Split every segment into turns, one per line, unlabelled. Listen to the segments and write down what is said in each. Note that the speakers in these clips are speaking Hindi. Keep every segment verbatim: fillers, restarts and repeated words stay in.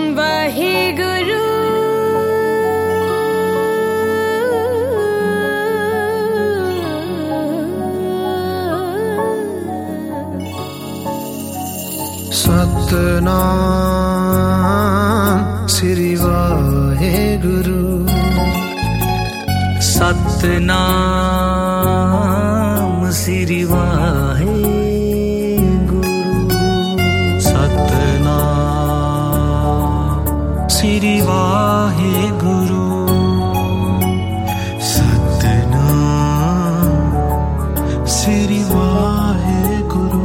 वाहिगुरु
सतनाम श्री वाहिगुरु
सतनाम श्री वाहिगुरु
सतनाम श्री वाहिगुरु सतनाम श्री वाहिगुरु।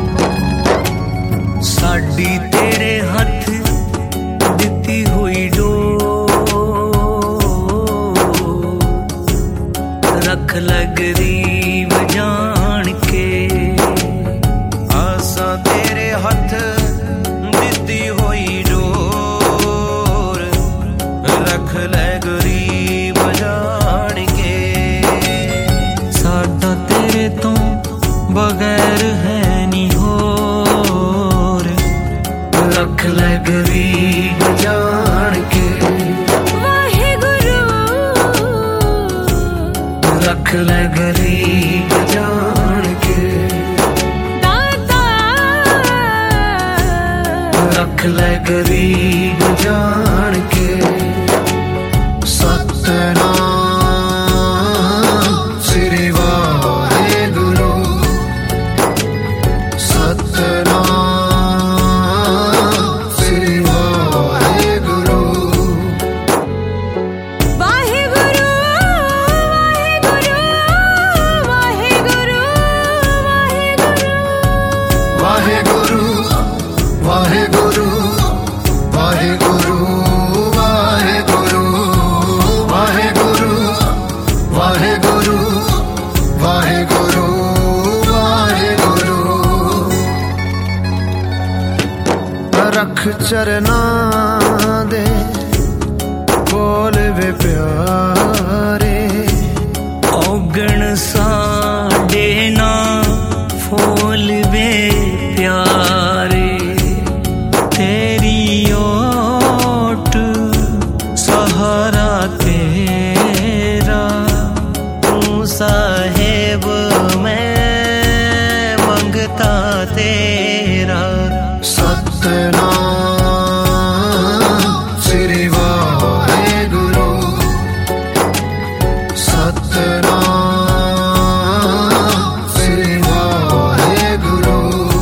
साडी तेरे हथ दिती हुई डोर रख लगरीब जान के।
आसा तेरे हथ दिती हुई डोर रख ले गरीब जान के।
साडा तेरे तो बगैर है नी होर रख ले गरीब जान के।
वाहिगुरु
रख ले गरीब जान के।
दाता
रख ले गरीब जान के।
सतनाम श्री वाहिगुरु सतनाम श्री वाहिगुरु।
वाहिगुरु वाहिगुरु वाहिगुरु
वाहिगुरु वाहिगुरु वाहिगुरु वाहिगुरु वाहिगुरु वाहिगुरु वाहिगुरु वाहिगुरु। रख चरना दे बोल वे प्यारे।
औगण साडे ना फूल वे प्यारे। तेरी ओट सहारा तेरा तू साहेब मैं मंगता तेरा।
सतनाम श्री वाहिगुरु सतनाम श्री वाहिगुरु।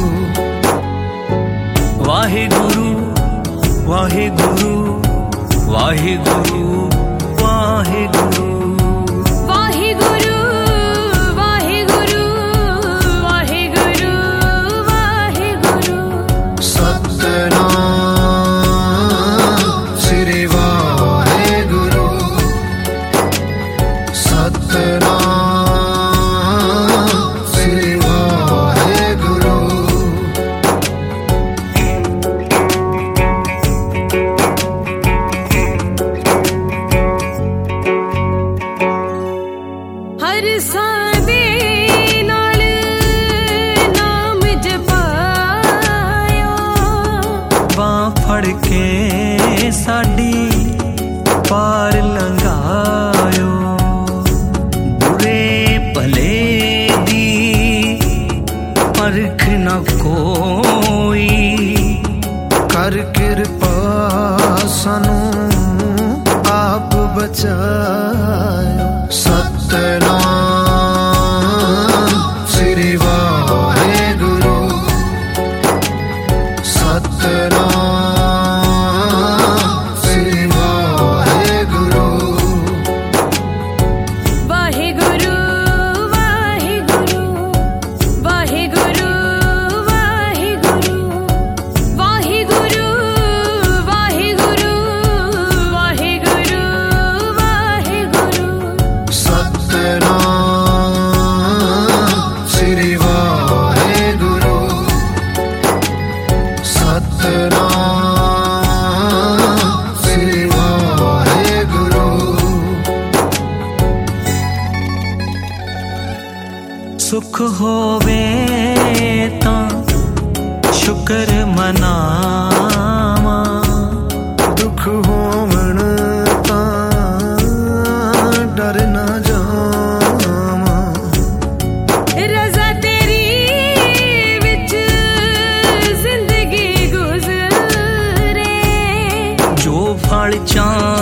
वाहिगुरु वाहिगुरु वाहिगुरु वाहिगुरु।
वाहिगुरु वाहिगुरु वाहिगुरु वाहिगुरु।
सतनाम श्री वाहिगुरु सतनाम श्री वाहिगुरु।
हर सादे नाल नाम जपाया।
बां फड़ के साडी पार लंघायो। बुरे भले दी परख न कोई
कर कृपा सानू आप बचायो। सतनाम श्री वाहिगुरु सतनाम श्री वाहिगुरु।
वाहिगुरु वाहिगुरु वाहिगुरु वाहिगुरु वाहिगुरु वाहिगुरु वाहिगुरु वाहिगुरु।
सतनाम श्री वाहिगुरु सतनाम श्री वाहिगुरु।
सुख होवे तां शुक्र मनावा। पल चां